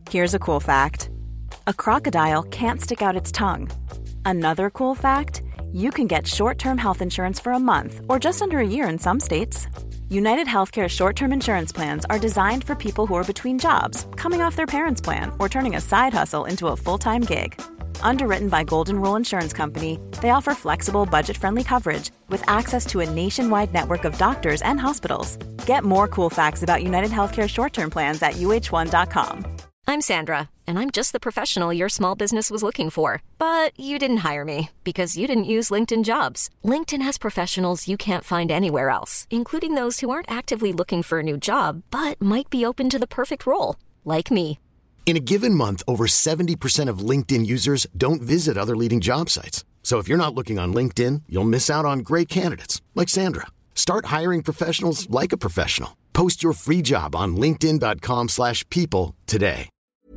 Here's a cool fact. A crocodile can't stick out its tongue. Another cool fact, you can get short-term health insurance for a month or just under a year in some states. United Healthcare short-term insurance plans are designed for people who are between jobs, coming off their parents' plan, or turning a side hustle into a full-time gig. Underwritten by Golden Rule Insurance Company, they offer flexible, budget-friendly coverage with access to a nationwide network of doctors and hospitals. Get more cool facts about United Healthcare short-term plans at uh1.com. I'm Sandra, and I'm just the professional your small business was looking for. But you didn't hire me because you didn't use LinkedIn Jobs. LinkedIn has professionals you can't find anywhere else, including those who aren't actively looking for a new job, but might be open to the perfect role, like me. In a given month, over 70% of LinkedIn users don't visit other leading job sites. So if you're not looking on LinkedIn, you'll miss out on great candidates like Sandra. Start hiring professionals like a professional. Post your free job on linkedin.com/people today.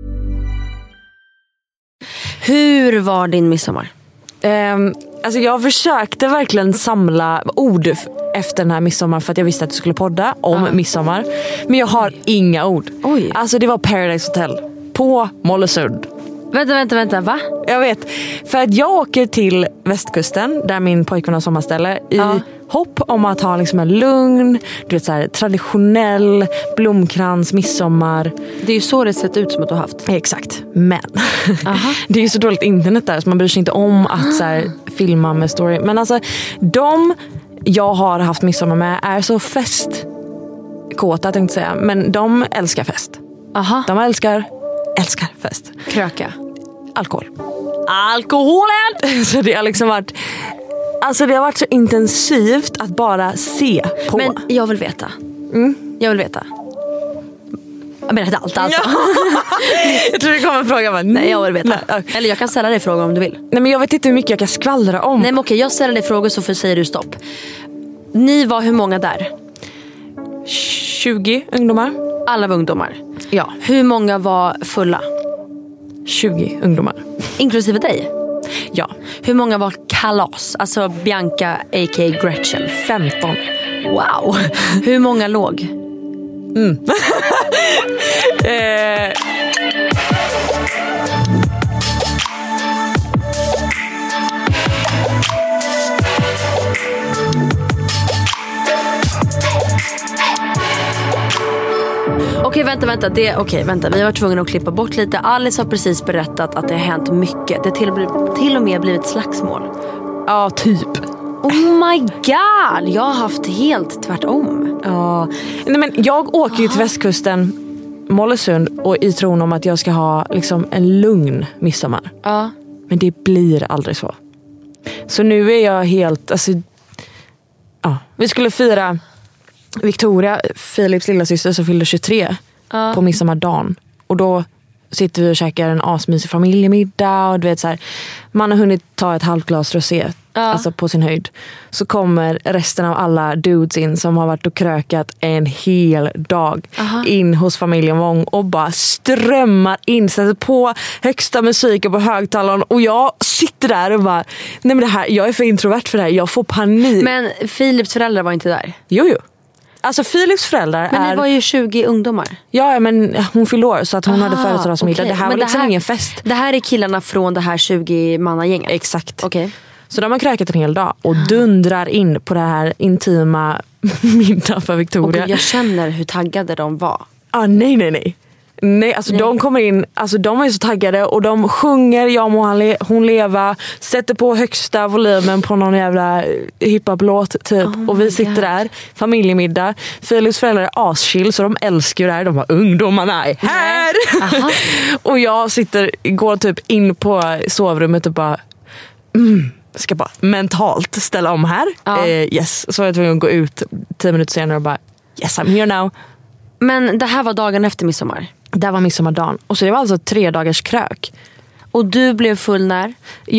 Hur var din midsommar? Alltså jag försökte verkligen samla ord efter den här midsommar för att jag visste att du skulle podda om midsommar. Men jag har inga ord. Oj. Alltså det var Paradise Hotel på Mollösund. Vänta, va? Jag vet, för att jag åker till västkusten där min pojkvän har sommarställe i hopp om att ha liksom en lugn, du vet så här, traditionell blomkrans, midsommar. Det är ju så det sett ut som att du har haft. Exakt, men det är ju så dåligt internet där så man bryr sig inte om att så här, filma med story. Men alltså, de jag har haft midsommar med är så festkåta tänkte jag säga, men de älskar fest. De älskar fest. Kröka. Alkoholen! Så det har liksom varit, alltså det har varit så intensivt att bara se på. Men jag vill veta. Jag vill veta. Jag menar allt alltså. Jag tror det kommer en fråga. Men nej, jag vill veta. Eller jag kan ställa dig frågor om du vill. Nej, men jag vet inte hur mycket jag kan skvallra om. Nej, men okej, jag ställer dig frågor så säger du stopp. Ni var hur många där? 20 ungdomar. Alla var ungdomar? Ja. Hur många var fulla? 20 ungdomar. Inklusive dig? Ja. Hur många var kalas? Alltså Bianca a.k.a. Gretchen? 15. Wow. Hur många låg? Okej, vänta. Vi var tvungna att klippa bort lite. Alice har precis berättat att det har hänt mycket. Det till och med blivit slagsmål. Ja, typ. Oh my god, jag har haft helt tvärtom. Ja. Nej, men jag åker ju till västkusten, Mollösund, och i tron om att jag ska ha liksom en lugn midsommar. Ja. Men det blir aldrig så. Så nu är jag helt, alltså, ja. Vi skulle fira Victoria, Philips lilla syster, som fyllde 23 på midsommardagen. Och då sitter vi och käkar en asmysig familjemiddag och du vet så här, man har hunnit ta ett halvt glas rosé, alltså på sin höjd. Så kommer resten av alla dudes in som har varit och krökat en hel dag in hos familjen Wong och bara strömmar in, sätter på högsta musiken på högtalaren och jag sitter där och bara, nej men det här, jag är för introvert för det här, jag får panik. Men Philips föräldrar var inte där? Jo. Alltså Philips föräldrar men det var ju 20 ungdomar. Ja, men hon fyllde år så att hon hade födelsedagsmiddag. Det här var liksom ingen fest. Det här är killarna från det här 20-mannagänget. Exakt. Okej. Så de har krökat en hel dag och dundrar in på det här intima middag för Victoria. Och jag känner hur taggade de var. Nej, alltså de kommer in, alltså de är så taggade och de sjunger Jag må hon leva, sätter på högsta volymen på någon jävla hiphop-låt typ. Och vi sitter där, familjemiddag. Philips föräldrar är aschill så de älskar ju det här. De bara, ungdomarna är här! Och jag går typ in på sovrummet och bara ska bara mentalt ställa om här. Yes, så jag tvungen att gå ut 10 minuter senare och bara yes, I'm here now. Men det här var dagen efter midsommar? Det var midsommardagen. Och så det var alltså 3 dagars krök. Och du blev full när?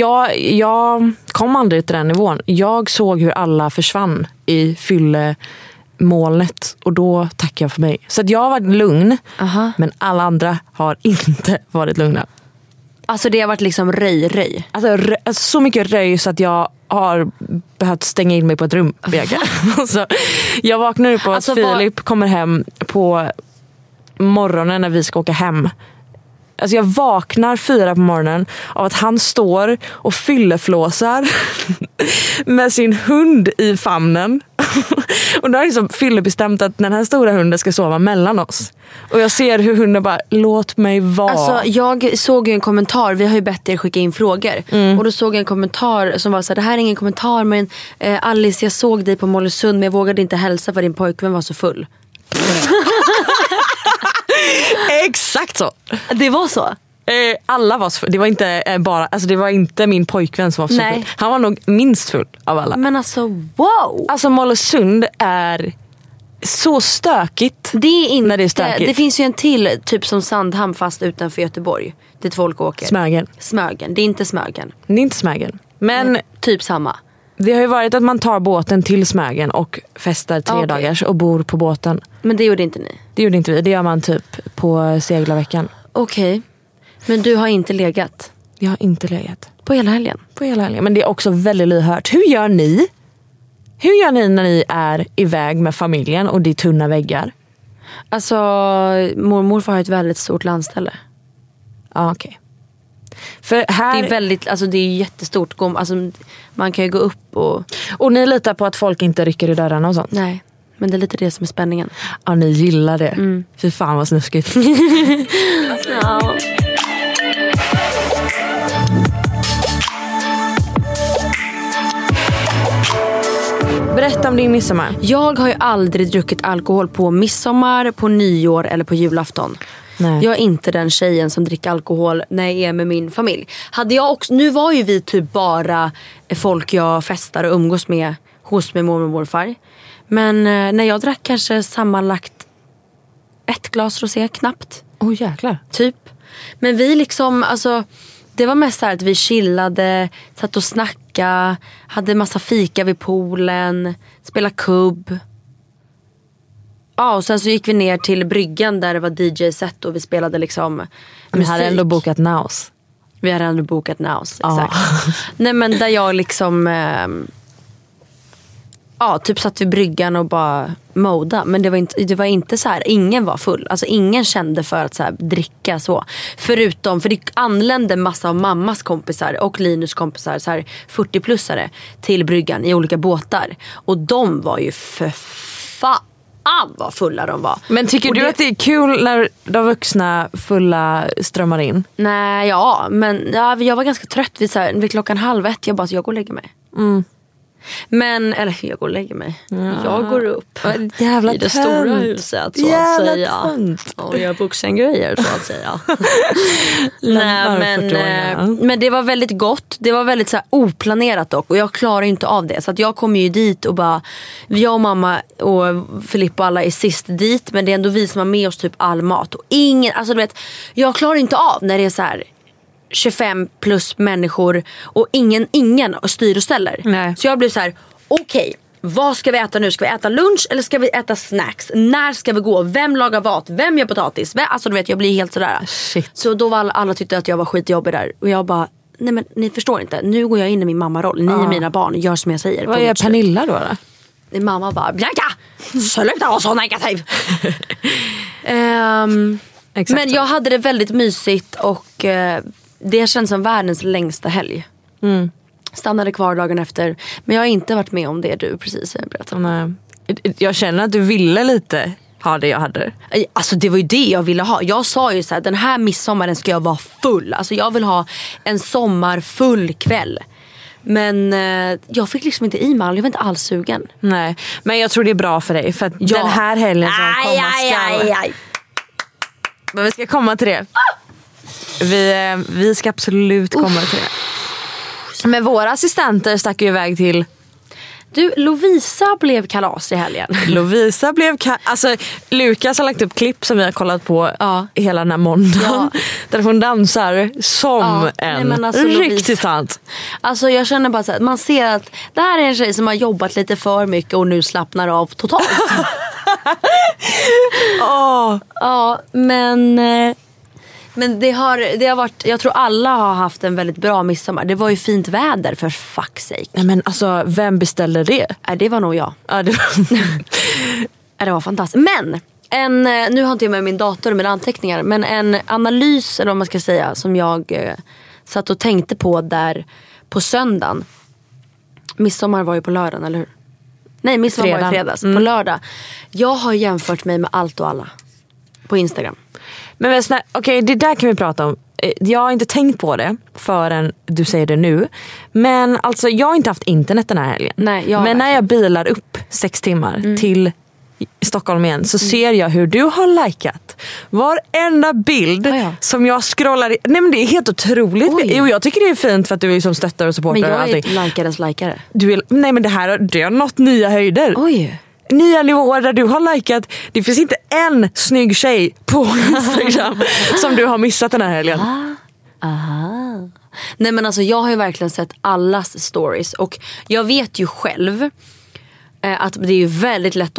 Jag kom aldrig till den nivån. Jag såg hur alla försvann i fyllemolnet. Och då tackade jag för mig. Så att jag har varit lugn. Men alla andra har inte varit lugna. Alltså det har varit liksom röj. Alltså så mycket röj så att jag har behövt stänga in mig på ett rum. Alltså, jag vaknar upp och att Filip kommer hem på morgonen när vi ska åka hem. Alltså jag vaknar 4 på morgonen av att han står och fylleflåsar med sin hund i famnen. Och då har liksom Fille bestämt att den här stora hunden ska sova mellan oss. Och jag ser hur hunden bara, låt mig vara. Alltså jag såg ju en kommentar, vi har ju bett er skicka in frågor. Och då såg jag en kommentar som var så här: det här är ingen kommentar, men Alice, jag såg dig på Mollösund men jag vågade inte hälsa för din pojkvän var så full. Exakt så. Det var så. Alla var så full. Det var inte bara, alltså det var inte min pojkvän som var så full. Han var nog minst full av alla. Men alltså wow. Alltså Mollösund är så stökigt. Det är inte, när det är stökigt. Det finns ju en till typ som Sandhamn fast utanför Göteborg. Dit folk åker. Smögen. Det är inte Smögen. Det är inte Smögen. Men typ samma. Det har ju varit att man tar båten till Smögen och festar 3 dagars och bor på båten. Men det gjorde inte ni? Det gjorde inte vi. Det gör man typ på seglarveckan. Okej. Men du har inte legat? Jag har inte legat. På hela helgen? På hela helgen. Men det är också väldigt lyhört. Hur gör ni? Hur gör ni när ni är iväg med familjen och det är tunna väggar? Alltså, mormor har ett väldigt stort landställe. Ja, okej. För här... Det är väldigt, alltså det är jättestort. Alltså, man kan ju gå upp och... Och ni litar på att folk inte rycker i dörrarna och sånt? Nej, men det är lite det som är spänningen. Ja, ni gillar det. Fy fan vad snuskigt. Ja. Berätta om din midsommar. Jag har ju aldrig druckit alkohol på midsommar, på nyår eller på julafton. Nej. Jag är inte den tjejen som dricker alkohol när jag är med min familj. Hade jag också, nu var ju vi typ bara folk jag festar och umgås med hos min mormor och morfar. Men när jag drack kanske sammanlagt 1 glas rosé, knappt. Jäklar. Typ. Men vi liksom, alltså... Det var mest så här att vi chillade, satt och snackade, hade massa fika vid poolen, spelade kubb. Ja, och sen så gick vi ner till bryggan där det var DJ-set och vi spelade liksom musik. Vi hade ändå bokat Naus. Vi hade ändå bokat Naus, exakt. Nej, men där jag liksom... typ satt vid bryggan och bara moda. Men det var inte så här, ingen var full. Alltså ingen kände för att så här, dricka så. Förutom, för det anlände massa av mammas kompisar och Linus kompisar, så här 40-plussare till bryggan i olika båtar. Och de var ju för fan vad fulla de var. Men tycker du att det är kul när de vuxna fulla strömmar in? Nej, men jag var ganska trött vid 1:30. Jag bara, så jag går och lägger mig. Men, eller jag går och lägger mig. Jag går upp jävla i det stora huset så att säga. Och jag vuxengrejer så att säga. Nej, men det var väldigt gott. Det var väldigt så här oplanerat dock. Och jag klarar inte av det. Så att jag kom ju dit och bara, jag och mamma och Filippa och alla är sist dit. Men det är ändå vi som har med oss typ all mat. Och ingen, alltså du vet, jag klarar inte av när det är så här 25 plus människor och ingen styr och ställer. Nej. Så jag blev så här: okej, vad ska vi äta nu? Ska vi äta lunch eller ska vi äta snacks? När ska vi gå? Vem lagar vad? Vem gör potatis? Alltså du vet, jag blir helt sådär. Shit. Så då var alla tyckte att jag var skitjobbig där. Och jag bara, nej men ni förstår inte. Nu går jag in i min mammaroll. Ni är mina barn, gör som jag säger. Vad gör Pernilla då? Min mamma bara, Bianca, sluta vara så negativ. Men jag hade det väldigt mysigt och det känns som världens längsta helg. Stannade kvar dagen efter. Men jag har inte varit med om det du precis berättade. Nej. Jag känner att du ville lite ha det jag hade. Alltså det var ju det jag ville ha. Jag sa ju så här, den här midsommaren ska jag vara full. Alltså jag vill ha en sommarfull kväll. Men jag fick liksom inte i mig. Jag var inte alls sugen. Nej, men jag tror det är bra för dig. För att den här helgen som komma ska... Men vi ska komma till det. Vi ska absolut komma till det. Men våra assistenter stack ju iväg till... Du, Lovisa blev kalas i helgen. Lovisa blev alltså Lukas har lagt upp klipp som vi har kollat på hela den här måndagen. Där hon dansar som riktigt tant. Alltså jag känner bara så här, man ser att det här är en tjej som har jobbat lite för mycket och nu slappnar av totalt. Men det har varit, jag tror alla har haft en väldigt bra midsommar. Det var ju fint väder för fuck's sake. Nej, men alltså, vem beställde det? Det var nog jag. Ja, det var fantastiskt. Men Nu har inte jag med min dator med anteckningar, men en analys eller vad man ska säga som jag satt och tänkte på där på söndagen. Midsommar var ju på lördagen, eller hur? Nej, midsommar var i fredags. På lördag. Jag har jämfört mig med allt och alla på Instagram. Men okej, det där kan vi prata om. Jag har inte tänkt på det förrän du säger det nu. Men alltså, jag har inte haft internet den här helgen. Nej, men när jag bilar upp 6 timmar till Stockholm igen så ser jag hur du har likat varenda bild som jag scrollar i. Nej, men det är helt otroligt. Jo, jag tycker det är fint för att du är liksom stöttar och supportar. Men jag är och likares likare. Nej, men det har nått nya höjder. Oj. Nya nivåer där du har likat. Det finns inte en snygg tjej på Instagram som du har missat den här helgen. Aha. Nej, men alltså jag har ju verkligen sett allas stories. Och jag vet ju själv att det är ju väldigt lätt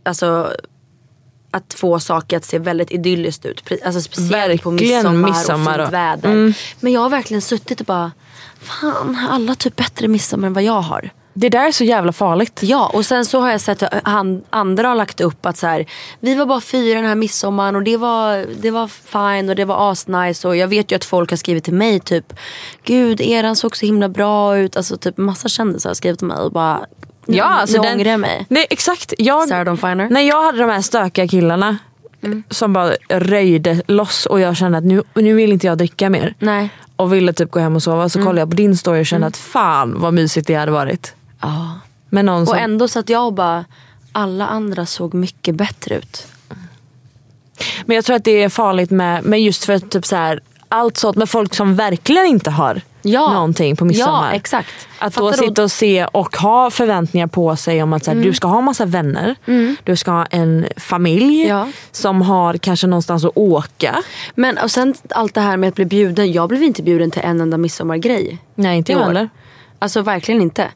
att få saker att se väldigt idylliskt ut. Alltså speciellt verkligen på midsommar och fint väder. Men jag har verkligen suttit och bara, fan, alla typ bättre midsommar än vad jag har. Det där är så jävla farligt. Ja, och sen så har jag sett att andra har lagt upp att så här, vi var bara 4 den här midsommaren och det var fine och det var asnice. Och jag vet ju att folk har skrivit till mig typ, gud, eran såg så himla bra ut. Alltså typ massa kändisar har skrivit till mig och bara, ja, alltså nu ångrar jag mig. Nej, exakt. Sarah Dawn Finer. När jag hade de här stökiga killarna som bara röjde loss och jag kände att nu vill inte jag dricka mer. Nej. Och ville typ gå hem och sova. Så kollade jag på din story och kände att fan vad mysigt det hade varit. Ja. Men någon som... Och ändå så att jag bara, alla andra såg mycket bättre ut. Men jag tror att det är farligt med just för typ så här, allt sånt med folk som verkligen inte har någonting på midsommar. Ja, exakt. Att då sitta och se och ha förväntningar på sig om att så här, du ska ha massa vänner. Du ska ha en familj som har kanske någonstans att åka. Men och sen allt det här med att bli bjuden. Jag blev inte bjuden till en enda midsommargrej. Nej, inte jag heller. Alltså verkligen inte.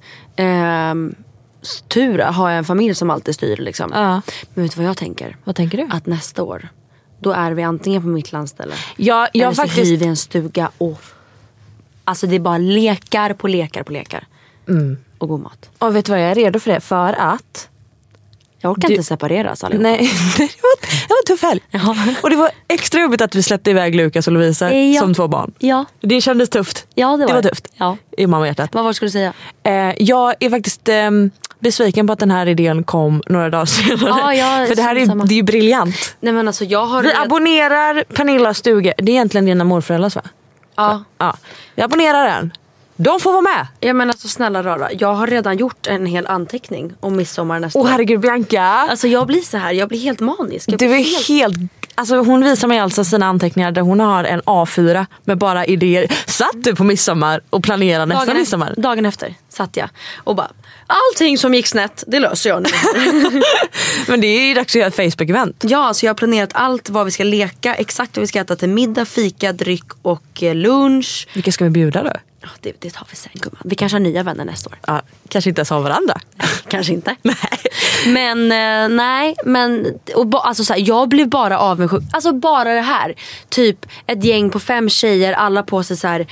Tur har jag en familj som alltid styr liksom. Men vet du vad jag tänker? Vad tänker du? Att nästa år, då är vi antingen på mitt landställe. Jag eller faktiskt... så hyr vi en stuga och... Alltså det är bara lekar på lekar på lekar. Och god mat. Och vet du vad, jag är redo för det. För att... Jag orkar inte separeras allihopa. Nej, det var tuff helg. Och det var extra jobbigt att vi släppte iväg Lukas och Lovisa som 2 barn. Ja. Det kändes tufft. Ja, det var tufft. Ja. I mammahjärtat. Vad skulle du säga? Jag är faktiskt besviken på att den här idén kom några dagar senare. För det här det är ju briljant. Nej, men alltså, vi abonnerar Pernillas stuga. Det är egentligen dina morföräldrars, va? Ja. Jag abonnerar den. De får vara med. Ja, men alltså snälla rara. Jag har redan gjort en hel anteckning om midsommar nästa år. Herregud, Bianca. Alltså jag blir så här, jag blir helt manisk. Du är helt... Alltså hon visar mig alltså sina anteckningar där hon har en A4 med bara idéer. Satt du på midsommar och planerade nästa midsommar? Dagen efter satt jag och bara, allting som gick snett, det löser jag nu. Men det är ju dags att göra ett Facebook-event. Ja, så jag har planerat allt vad vi ska leka, exakt vad vi ska äta till middag, fika, dryck och lunch. Vilka ska vi bjuda då? Det tar vi sen, gumman. Vi kanske har nya vänner nästa år. Ja, kanske inte ens har varandra. Kanske inte. Nej. Men nej, men alltså så här, jag blev bara avundsjuk. Alltså bara det här. Typ ett gäng på 5 tjejer, alla på sig så här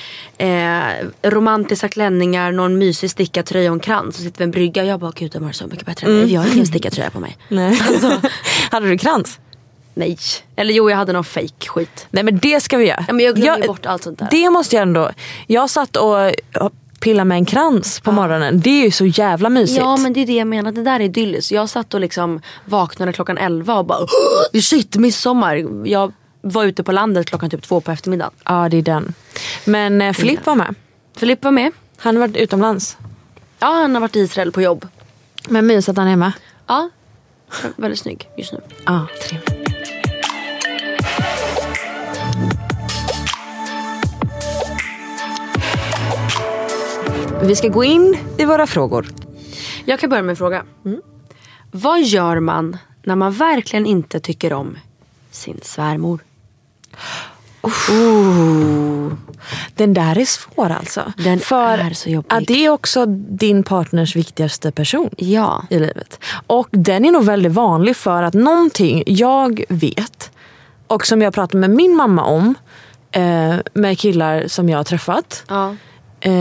romantiska klänningar, någon mysig stickad tröja och en krans. Så sitter vi en brygga. Jag bara, gud, de har så mycket bättre än mig. Jag har ingen stickad tröja på mig. Nej. Alltså. Hade du krans? Nej. Eller jo, jag hade någon fake skit. Nej, men det ska vi göra. Ja, men jag glömmer bort allt sånt där. Det måste jag ändå. Jag satt och pilla med en krans på morgonen. Det är ju så jävla mysigt. Ja, men det är det jag menar. Det där är idylliskt. Jag satt och liksom vaknade klockan 11 och bara, shit, midsommar. Jag var ute på landet klockan typ 2 på eftermiddagen. Ja, det är den. Men Filip var med. Filip var med. Han har varit utomlands. Ja, han har varit i Israel på jobb. Men mysigt att han är med. Ja, väldigt snygg just nu. Ja, trevligt. Vi ska gå in i våra frågor. Jag kan börja med en fråga. Vad gör man när man verkligen inte tycker om sin svärmor? Den där är svår alltså. Den är så jobbig. Att det är också din partners viktigaste person i livet. Och den är nog väldigt vanlig för att någonting jag vet och som jag pratar med min mamma om med killar som jag har träffat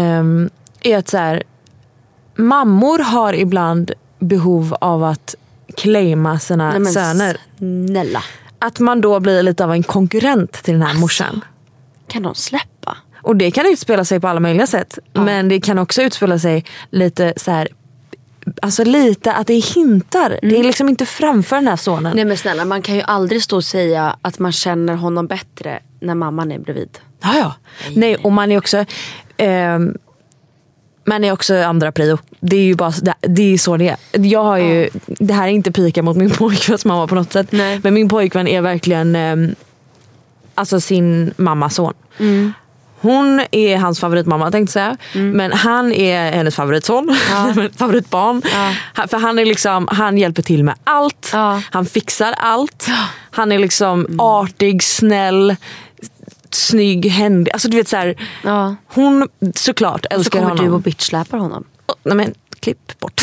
är att så här, mammor har ibland behov av att claima sina söner. Snälla. Att man då blir lite av en konkurrent till den här morsan. Kan de släppa? Och det kan utspela sig på alla möjliga sätt. Ja. Men det kan också utspela sig lite så här. Alltså lite att det hintar. Det är liksom inte framför den här sonen. Nej men snälla, man kan ju aldrig stå och säga att man känner honom bättre när mamman är bredvid. Ja. Nej, och man är också man är också andra prio. Det är ju bara det är så det är. Jag har ju det här är inte pika mot min pojkväns mamma på något sätt. Nej. Men min pojkvän är verkligen alltså sin mammas son. Hon är hans favoritmamma, tänkte säga. Men han är hennes favoritson. Favoritbarn. För han är liksom, han hjälper till med allt. Han fixar allt. Han är liksom artig, snäll, snygg, händig. Alltså du vet så här, hon såklart älskar honom. Så kommer du och bitchsläpar honom. Nej men, klipp bort.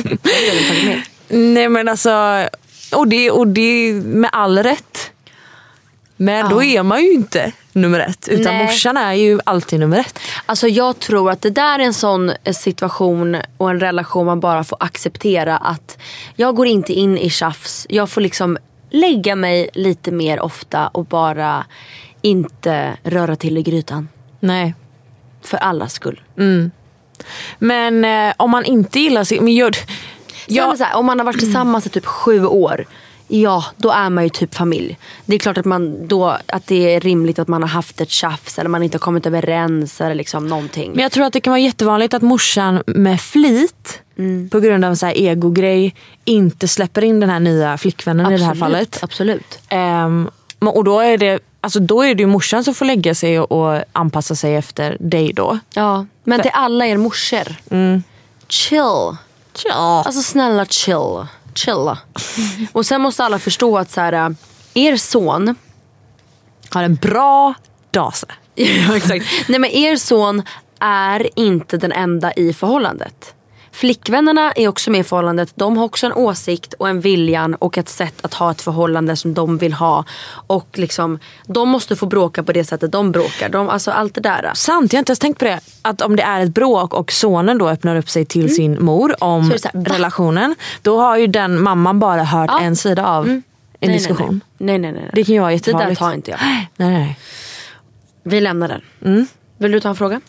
Nej men alltså, och det med all rätt. Men då är man ju inte nummer 1. Utan morsan är ju alltid nummer 1. Alltså jag tror att det där är en sån situation och en relation man bara får acceptera. Att jag går inte in i tjafs. Jag får liksom lägga mig lite mer ofta och bara inte röra till i grytan. Nej. För allas skull. Men om man inte gillar sig... Men så här, om man har varit tillsammans i typ 7 år... Ja, då är man ju typ familj. Det är klart att det är rimligt att man har haft ett tjafs eller man inte har kommit överens eller liksom någonting. Men jag tror att det kan vara jättevanligt att morsan med flit på grund av en så här ego-grej inte släpper in den här nya flickvännen i det här fallet. Absolut. Och då är det ju morsan som får lägga sig och anpassa sig efter dig då. Ja, men till alla er morsor. Chill. Alltså snälla chill. Chilla. Och sen måste alla förstå att så här, er son har en bra dase. Ja, exakt. Nej men er son är inte den enda i förhållandet. Flickvännerna är också med i förhållandet. De har också en åsikt och en viljan och ett sätt att ha ett förhållande som de vill ha. Och liksom, de måste få bråka på det sättet de bråkar. Alltså allt det där. Sant, jag har inte ens tänkt på det. Att om det är ett bråk och sonen då öppnar upp sig till sin mor om relationen. Då har ju den mamman bara hört en sida av en diskussion. Nej. Det kan ju vara jättefarligt. Det där tar inte jag. Nej. Vi lämnar den. Vill du ta en fråga?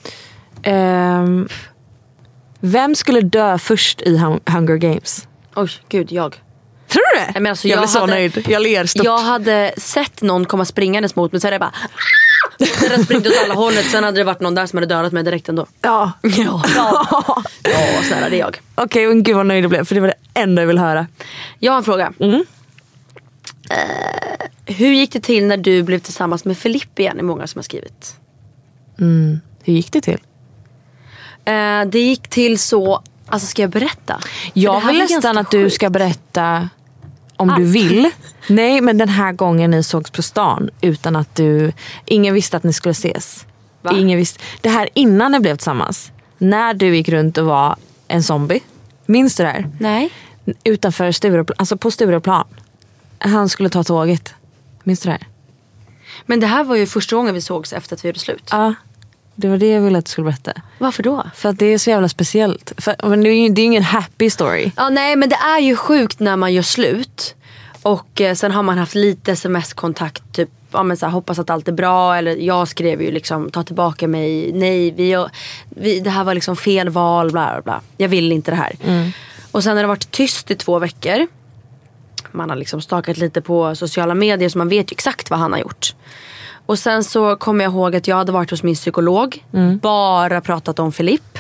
Vem skulle dö först i Hunger Games? Oj, gud, jag. Tror du det? Men alltså, jag blir så nöjd. Jag ler stort. Jag hade sett någon komma springandes mot mig. Så hade jag bara... Sen hade springt åt alla hållet. Sen hade det varit någon där som hade dödat mig direkt ändå. Ja, snälla, det är jag. Okej, men gud vad nöjd jag blev. För det var det enda jag vill höra. Jag har en fråga. Hur gick det till när du blev tillsammans med Filippe igen? Det är många som har skrivit. Hur gick det till? Det gick till så... Alltså ska jag berätta? Jag vill nästan att du ska berätta om du vill. Nej, men den här gången ni sågs på stan utan att ingen visste att ni skulle ses. Va? Ingen visste. Det här innan ni blev tillsammans. När du gick runt och var en zombie. Minns du det här? Nej. Utanför Stureplan, alltså på Stureplan. Han skulle ta tåget. Minns du det här? Men det här var ju första gången vi sågs efter att vi gjorde slut. Ja. Det var det jag ville att du skulle berätta. Varför då? För att det är så jävla speciellt. Men det är ingen happy story. Ja, nej, men det är ju sjukt när man gör slut. Och sen har man haft lite sms-kontakt. Typ, ja, men så här, hoppas att allt är bra. Eller jag skrev ju liksom, ta tillbaka mig. Nej, det här var liksom fel val. Bla, bla, bla. Jag vill inte det här. Och sen har det varit tyst i 2 veckor. Man har liksom stakat lite på sociala medier. Så man vet ju exakt vad han har gjort. Och sen så kommer jag ihåg att jag hade varit hos min psykolog. Bara pratat om Filippe.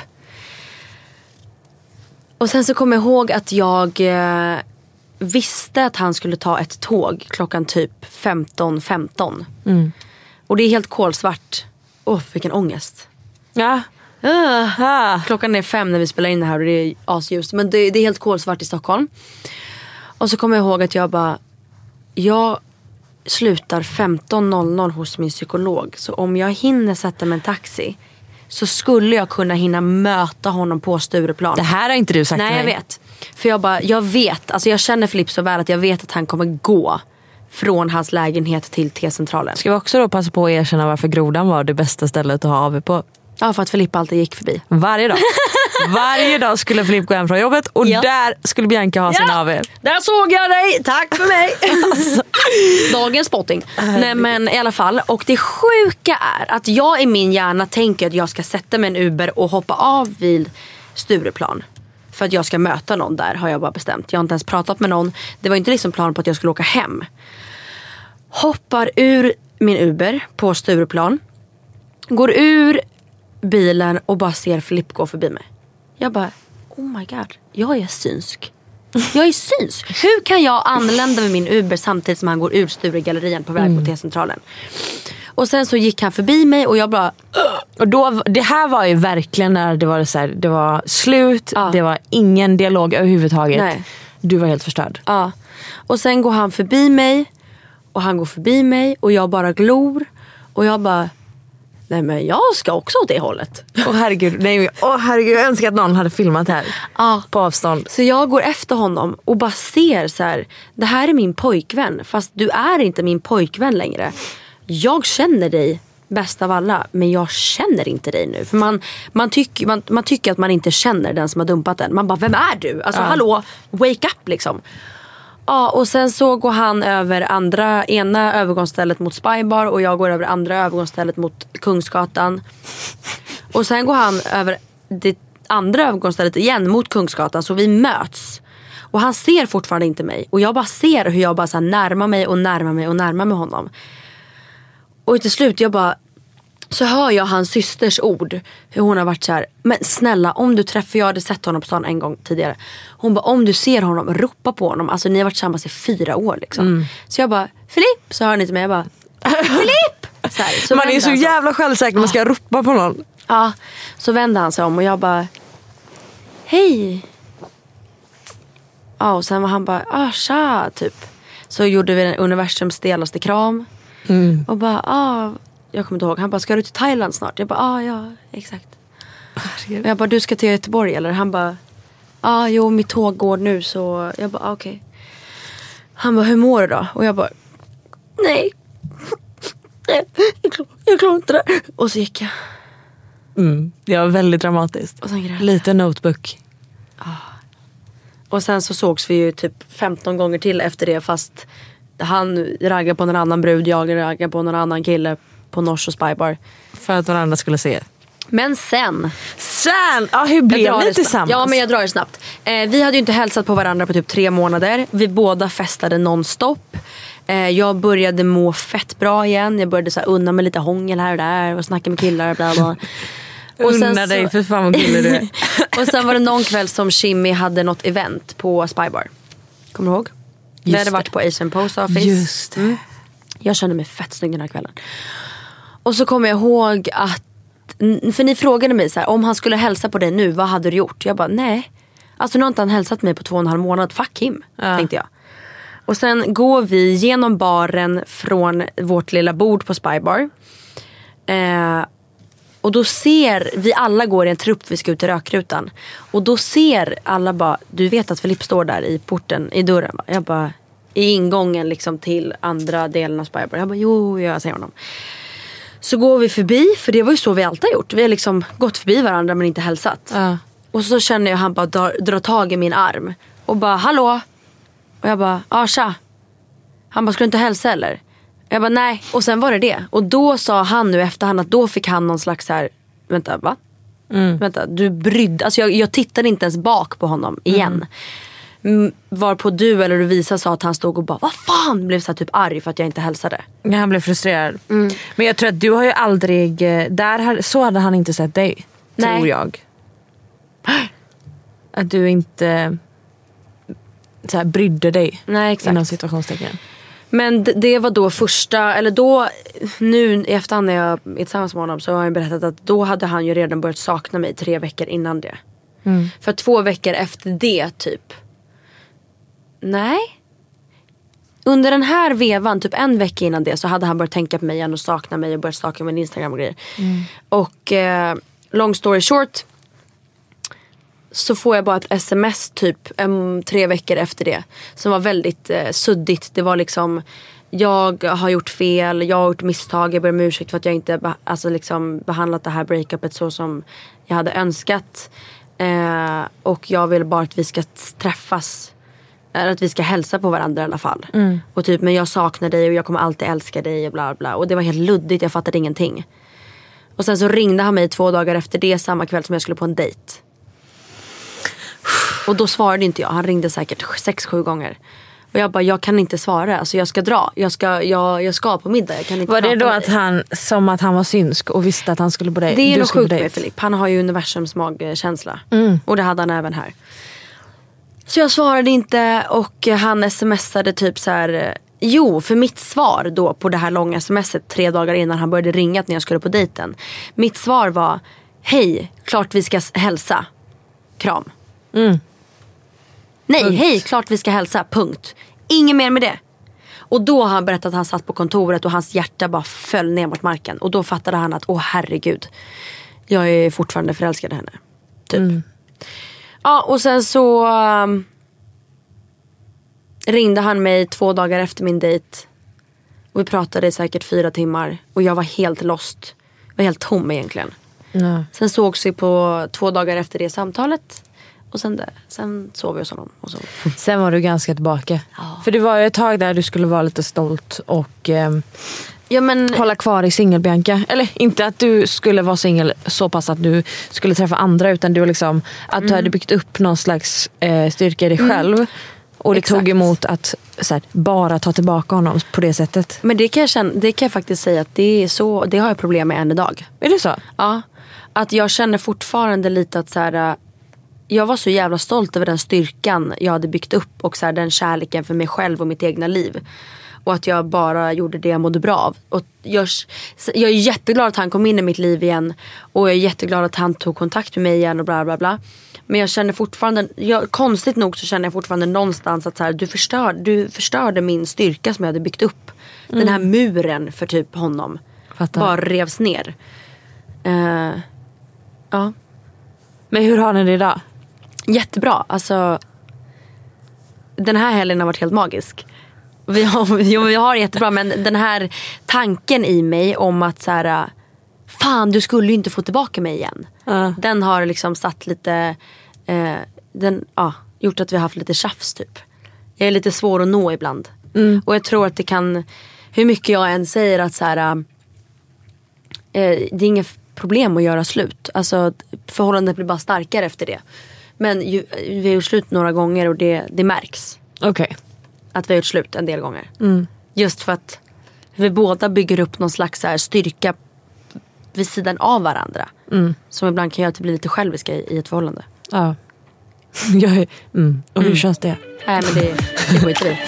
Och sen så kommer jag ihåg att jag visste att han skulle ta ett tåg klockan typ 15:15. Och det är helt kolsvart. Vilken ångest. Ja. Klockan är 5 när vi spelar in det här och det är asljust. Men det är helt kolsvart i Stockholm. Och så kommer jag ihåg att jag slutar 15:00 hos min psykolog. Så om jag hinner sätta mig en taxi så skulle jag kunna hinna möta honom på Stureplan. Det här har inte du sagt till mig. Nej, jag vet. För jag vet, alltså jag känner Filippe så väl att jag vet att han kommer gå från hans lägenhet till T-centralen. Ska vi också då passa på att erkänna varför Grodan var det bästa stället att ha AV på? Ja, för att Filippe alltid gick förbi. Varje dag. Varje dag skulle Filip gå hem från jobbet och där skulle Bianca ha sin AW. Där såg jag dig, tack för mig. Dagens spotting. Nej men i alla fall. Och det sjuka är att jag i min hjärna tänker att jag ska sätta mig en Uber och hoppa av vid Stureplan. För att jag ska möta någon där har jag bara bestämt. Jag har inte ens pratat med någon. Det var inte liksom plan på att jag skulle åka hem. Hoppar ur min Uber på Stureplan. Går ur bilen och bara ser Filip gå förbi mig. Jag bara, oh my god, jag är synsk. Jag är synsk. Hur kan jag anlända med min Uber samtidigt som han går ur Sturegallerian på väg mot T-centralen? Och sen så gick han förbi mig och jag bara... Och då, det här var ju verkligen när det var så här, det var slut, det var ingen dialog överhuvudtaget. Nej. Du var helt förstörd. Ja. Och sen går han förbi mig och han går förbi mig och jag bara glor och jag bara... Nej men jag ska också åt det hållet. Herregud, jag önskar att någon hade filmat här på avstånd. Så jag går efter honom och bara ser så här, det här är min pojkvän. Fast du är inte min pojkvän längre. Jag känner dig bäst av alla, men jag känner inte dig nu. För man tycker att man inte känner den som har dumpat den. Man bara, vem är du? Alltså hallå, wake up liksom. Ja, och sen så går han över ena övergångsstället mot Spybar och jag går över andra övergångsstället mot Kungsgatan. Och sen går han över det andra övergångsstället igen mot Kungsgatan, så vi möts. Och han ser fortfarande inte mig. Och jag bara ser hur jag bara så här närmar mig honom. Och till slut så hör jag hans systers ord. Hur hon har varit så här, men snälla, om du träffar, jag hade sett honom på stan en gång tidigare. Hon bara, om du ser honom, ropa på honom. Alltså ni har varit tillsammans i 4 år liksom. Så jag bara, Filip, så hör ni till mig. Jag bara, Filip! Så här, så man är så jävla självsäker, man ska ropa på någon. Ja, så vände han sig om och jag bara, hej. Ja, och sen var han bara, tja, typ. Så gjorde vi den universums stelaste kram. Och bara, jag kommer inte ihåg. Han bara, ska du till Thailand snart? Jag bara, ja, exakt. Och jag bara, du ska till Göteborg eller? Han bara, jo, mitt tåg går nu. Så jag bara, okej. Han bara, hur mår du då? Och jag bara, nej. Jag klarar inte det. Och så gick jag. Det var väldigt dramatiskt. Och sen lite Notebook. Och sen så sågs vi ju typ 15 gånger till efter det. Fast han raggade på någon annan brud, jag raggade på någon annan kille på Nors och Spybar. För att någon annan skulle se. Men sen, hur blev ni tillsammans? Ja, men jag drar det snabbt. Vi hade ju inte hälsat på varandra på typ 3 månader. Vi båda festade nonstop. Jag började må fett bra igen. Jag började så här unna mig lite hångel här och där och snacka med killar bla bla. Och unna dig, för fan vad kul du är. Och sen var det någon kväll som Jimmy hade något event på Spybar. Kommer du ihåg? Det hade varit på Asian Post Office. Just det. Jag kände mig fett snygg den här kvällen. Och så kommer jag ihåg att, för ni frågade mig så här, om han skulle hälsa på dig nu, vad hade du gjort? Jag bara, nej. Alltså nu har inte han hälsat mig på 2,5 månader. Fuck him, tänkte jag. Och sen går vi genom baren från vårt lilla bord på Spybar. Och då ser vi alla går i en trupp, vi ska ut i rökrutan. Och då ser alla bara, du vet att Filip står där i porten, i dörren. Jag bara, i ingången liksom till andra delen av Spybar. Jag bara, jo, jag ser honom. Så går vi förbi, för det var ju så vi alltid har gjort. Vi har liksom gått förbi varandra men inte hälsat. Och så känner jag han bara dra tag i min arm. Och bara, hallå? Och jag bara, tja. Han bara, ska du inte hälsa eller? Jag bara, nej. Och sen var det. Och då sa han nu efterhand att då fick han någon slags här, vänta, va? Vänta, du brydde. Alltså jag tittade inte ens bak på honom igen. Varpå du eller Lovisa sa att han stod och bara, vad fan, blev så här typ arg för att jag inte hälsade. Ja, han blev frustrerad. Men jag tror att du har ju aldrig så hade han inte sett dig. Nej. Tror jag. Att du inte så här brydde dig. Nej, exakt. Inom situationstecken. Men det var då första, eller då, nu i efterhand när jag är tillsammans med honom, så har jag berättat att då hade han ju redan börjat sakna mig 3 veckor innan det. För 2 veckor efter det typ. Nej. Under den här vevan, typ 1 vecka innan det, så hade han börjat tänka på mig igen och sakna mig och börjat stalka min Instagram och grejer. Och long story short, så får jag bara ett sms typ 3 veckor efter det, som var väldigt suddigt. Det var liksom, jag har gjort fel, jag har gjort misstag, jag ber om ursäkt för att jag inte behandlat det här breakupet så som jag hade önskat. Och jag vill bara att vi ska träffas. Att vi ska hälsa på varandra i alla fall. Och typ, men jag saknar dig och jag kommer alltid älska dig och bla bla. Och det var helt luddigt, jag fattade ingenting. Och sen så ringde han mig 2 dagar efter det, samma kväll som jag skulle på en dejt. Och då svarade inte jag. Han ringde säkert 6-7 gånger. Och jag bara, jag kan inte svara. Alltså jag ska dra. Jag ska på middag. Jag kan inte. Var det då att han, som att han var synsk och visste att han skulle på dig? Det är nog sjukt med Filip. Han har ju universums magkänsla. Och det hade han även här. Så jag svarade inte. Och han smsade typ så här. Jo, för mitt svar då på det här långa smset 3 dagar innan han började ringa när jag skulle på dejten. Mitt svar var, hej, klart vi ska hälsa. Kram. Nej, punkt. Hej, klart vi ska hälsa, punkt. Inget mer med det. Och då har han berättat att han satt på kontoret och hans hjärta bara föll ner mot marken. Och då fattade han att, herregud, jag är fortfarande förälskad i henne. Typ. Ja, och sen så ringde han mig 2 dagar efter min dejt. Och vi pratade i säkert 4 timmar. Och jag var helt lost. Jag var helt tom egentligen. Sen sågs vi på 2 dagar efter det samtalet. Och sen sov jag hos honom. Och så. Sen var du ganska tillbaka. Ja. För det var ju ett tag där du skulle vara lite stolt och hålla kvar i singelbianca. Eller inte att du skulle vara singel så pass att du skulle träffa andra, utan du liksom att du hade byggt upp någon slags styrka i dig själv. Och det tog emot att så här, bara ta tillbaka honom på det sättet. Men det kan jag faktiskt säga att det är så, det har jag problem med än idag. Är det så? Ja. Att jag känner fortfarande lite att så här, jag var så jävla stolt över den styrkan jag hade byggt upp. Och så här, den kärleken för mig själv och mitt egna liv. Och att jag bara gjorde det jag mådde bra av. Och jag är jätteglad att han kom in i mitt liv igen. Och jag är jätteglad att han tog kontakt med mig igen och bla bla bla. Men jag känner fortfarande, konstigt nog så känner jag fortfarande någonstans att så här, du förstörde min styrka som jag hade byggt upp. Den här muren för typ honom. Fattar. Bara revs ner. Ja. Men hur har ni det idag? Jättebra, alltså den här helgen har varit helt magisk. Vi har jättebra, men den här tanken i mig om att så här, fan, du skulle ju inte få tillbaka mig igen. Den har liksom satt lite gjort att vi har haft lite tjafs typ. Jag är lite svår att nå ibland. Och jag tror att det kan, hur mycket jag än säger att så här, det är inget problem att göra slut. Alltså förhållandet blir bara starkare efter det. Men vi har gjort slut några gånger och det märks. Okej. Att vi har gjort slut en del gånger. Just för att vi båda bygger upp någon slags så här styrka vid sidan av varandra. Som ibland kan göra att vi blir lite själviska i ett förhållande. Ja. Och hur känns det? Nej, men det skiter i.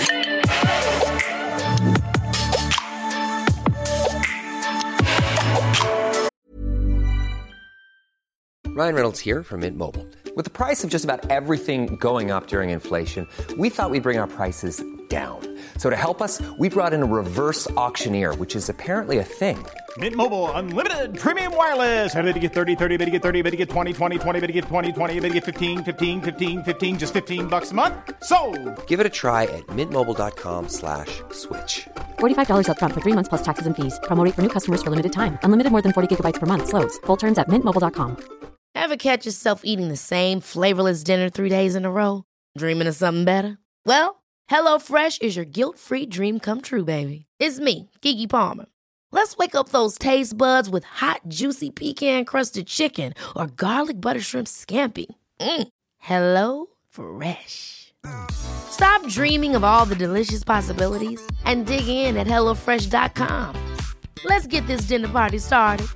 Ryan Reynolds here from Mint Mobile. With the price of just about everything going up during inflation, we thought we'd bring our prices down. So to help us, we brought in a reverse auctioneer, which is apparently a thing. Mint Mobile Unlimited Premium Wireless. How to get 30, 30, how to get 30, how to get 20, 20, 20, how to get 20, 20, how to get 15, 15, 15, 15, just $15 a month? Sold! Give it a try at mintmobile.com/switch. $45 up front for 3 months plus taxes and fees. Promo rate for new customers for limited time. Unlimited more than 40 gigabytes per month. Slows full terms at mintmobile.com. Ever catch yourself eating the same flavorless dinner 3 days in a row? Dreaming of something better? Well, HelloFresh is your guilt-free dream come true, baby. It's me, Keke Palmer. Let's wake up those taste buds with hot, juicy pecan-crusted chicken or garlic butter shrimp scampi. Hello Fresh. Stop dreaming of all the delicious possibilities and dig in at HelloFresh.com. Let's get this dinner party started.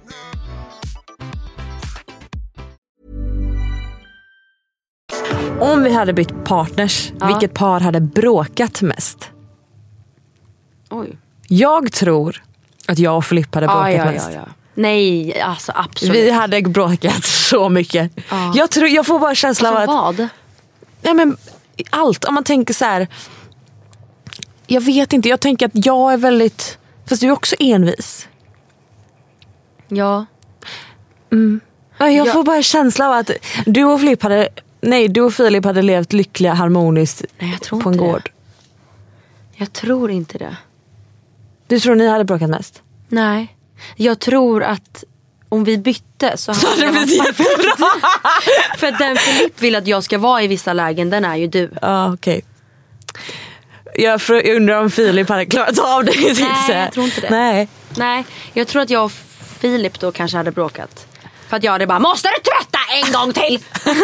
Om vi hade bytt partners, vilket par hade bråkat mest? Oj. Jag tror att jag och Filip hade bråkat mest. Ja. Nej, alltså absolut. Vi hade bråkat så mycket. Jag får bara känslan alltså, av att... vad? Nej, men allt. Om man tänker så här... Jag vet inte, jag tänker att jag är väldigt... Fast du är också envis. Ja. Jag får bara känslan av att du och Filip hade levt lyckliga, harmoniskt på en gård. Jag tror inte det. Du tror ni hade bråkat mest? Nej. Jag tror att om vi bytte så hade det blivit jättebra. För att den Filip vill att jag ska vara i vissa lägen, den är ju du. Ja, okej. Jag undrar om Filip hade klarat av det. Nej, jag tror inte det. Nej, jag tror att jag och Filip då kanske hade bråkat. För att jag hade bara, måste du trötta en gång till?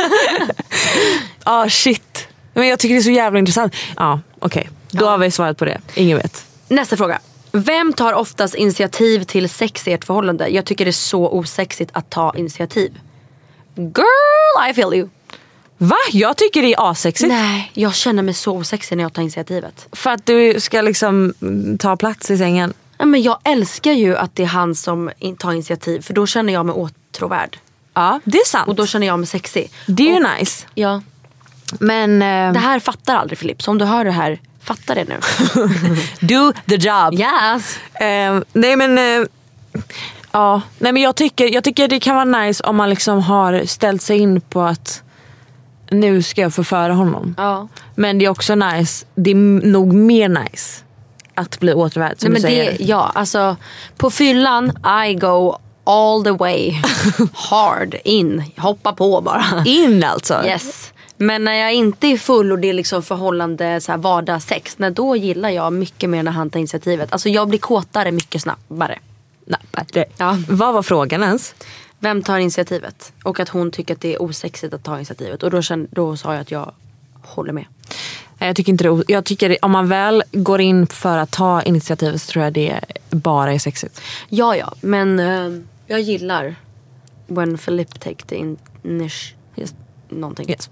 Shit. Men jag tycker det är så jävla intressant. Ja, okej. Då har vi svarat på det. Ingen vet. Nästa fråga. Vem tar oftast initiativ till sex i ert förhållande? Jag tycker det är så osexigt att ta initiativ. Girl, I feel you. Va? Jag tycker det är asexigt. Nej, jag känner mig så osexig när jag tar initiativet. För att du ska liksom ta plats i sängen. Ja, men jag älskar ju att det är han som tar initiativ. För då känner jag mig åtråvärd. Ja, det är sant. Och då känner jag mig sexig. Det är ju nice. Ja. Men det här fattar aldrig Filip. Så om du hör det här, fatta det nu. do the job. Yes. Nej men nej men jag tycker det kan vara nice om man liksom har ställt sig in på att nu ska jag förföra honom. Ja. Men det är också nice. Det är nog mer nice att bli återvärd som nej, du men säger. Ja, alltså på fyllan I go all the way. Hard in. Hoppa på bara. In alltså. Yes. Men när jag inte är full och det är liksom förhållande så här vardagssex, då gillar jag mycket mer när han tar initiativet. Alltså jag blir kåtare mycket snabbare. Ja. Vad var frågan ens? Vem tar initiativet? Och att hon tycker att det är osexigt att ta initiativet. Och då sa jag att jag håller med. Jag tycker inte det. Jag tycker om man väl går in för att ta initiativet så tror jag det bara är sexigt. Ja. Men jag gillar when Philip take the någonting. Yes.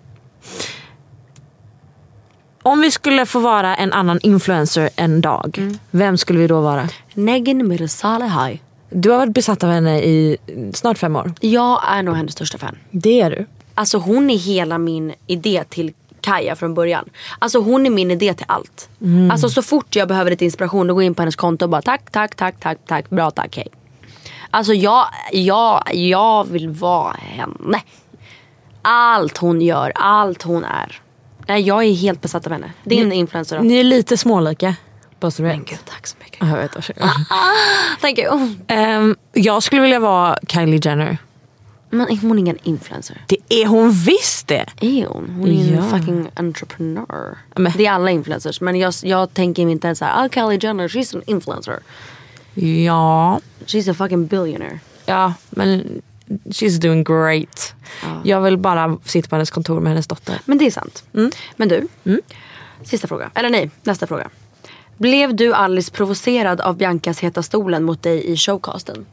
Om vi skulle få vara en annan influencer en dag, vem skulle vi då vara? Negin Mirsaleh. Du har varit besatt av henne i snart 5 år. Jag är nog hennes största fan. Det är du. Alltså hon är hela min idé till Kaja från början. Alltså hon är min idé till allt. Alltså så fort jag behöver lite inspiration då går jag in på hennes konto och bara tack, bra tack, hej. Alltså jag vill vara henne. Allt hon gör, allt hon är. Jag är helt besatt av henne. Din influencer då? Ni är lite smålika. Men gud, tack så mycket. Jag vet. Thank you. Jag skulle vilja vara Kylie Jenner. Men hon är ingen influencer. Det är hon visst det. Är hon? Hon är en fucking entreprenör. Men. Det är alla influencers. Men jag tänker inte ens såhär, Kylie Jenner, she's an influencer. Ja. She's a fucking billionaire. Ja, men she's doing great. Jag vill bara sitta på hennes kontor med hennes dotter. Men det är sant. Men du, sista fråga. Eller nej, nästa fråga. Blev du Alice provocerad av Biancas heta stolen mot dig i showcasten?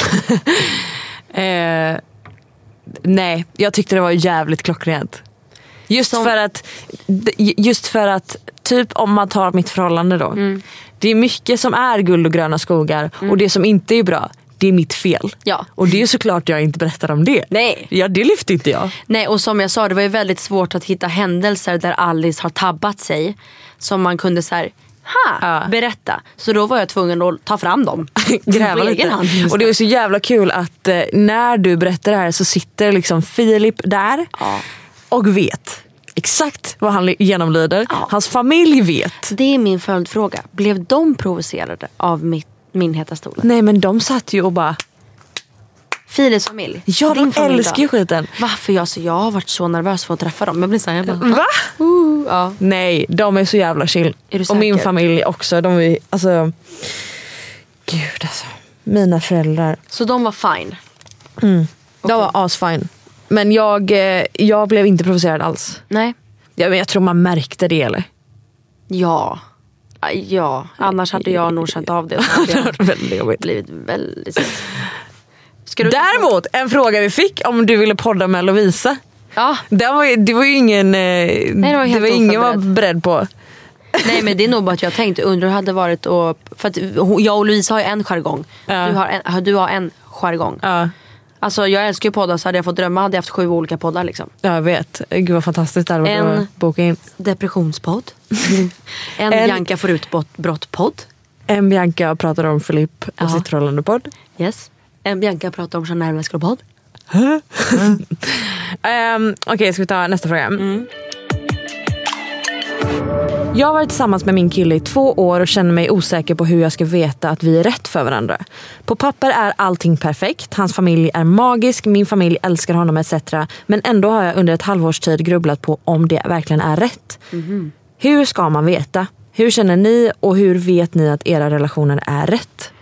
Nej, jag tyckte det var jävligt klockrent. Just för att typ om man tar mitt förhållande då. Det är mycket som är guld och gröna skogar. Och det som inte är bra, det är mitt fel. Ja. Och det är såklart jag inte berättar om det. Nej. Ja, det lyfte inte jag. Nej, och som jag sa, det var ju väldigt svårt att hitta händelser där Alice har tabbat sig. Som man kunde så här, berätta. Så då var jag tvungen att ta fram dem. Gräva lite. Och det är så jävla kul att när du berättar det här så sitter liksom Filip där och vet exakt vad han genomlider. Hans familj vet. Det är min följdfråga. Blev de provocerade av min heta stol? Nej, men de satt ju och bara... Filips familj. Ja, de älskar ju skiten. Varför jag har varit så nervös för att träffa dem. Jag blir så här, va? Ja. Nej, de är så jävla chill. Är du säker? Och min familj också. De är, alltså... Gud alltså. Mina föräldrar. Så de var fine? De var asfine. Men jag blev inte provocerad alls. Nej. Jag tror man märkte det, eller? Ja. Annars hade jag nog känt av det. Det hade väldigt blivit väldigt... Däremot, en fråga vi fick om du ville podda med Lovisa. Ja. Det var ju ingen... Nej, det var ingen var beredd på. Nej, men det är nog bara att jag tänkte undrar hur hade varit och, för att jag och Lovisa har ju en jargong. Du har en jargong. Alltså jag älskar ju poddar, så hade jag fått drömma hade jag haft 7 olika poddar liksom. Jag vet, gud vad fantastiskt det hade varit att boka in. Depressionspodd. en Bianca får utbrott-podd. En Bianca pratar om Filip och sitt förhållande-podd. Yes. En Bianca pratar om Chanel väskor-podd. Okej, ska vi ta nästa fråga? Jag har varit tillsammans med min kille i 2 år och känner mig osäker på hur jag ska veta att vi är rätt för varandra. På papper är allting perfekt. Hans familj är magisk, min familj älskar honom etc. Men ändå har jag under ett halvårs tid grubblat på om det verkligen är rätt. Hur ska man veta? Hur känner ni och hur vet ni att era relationer är rätt?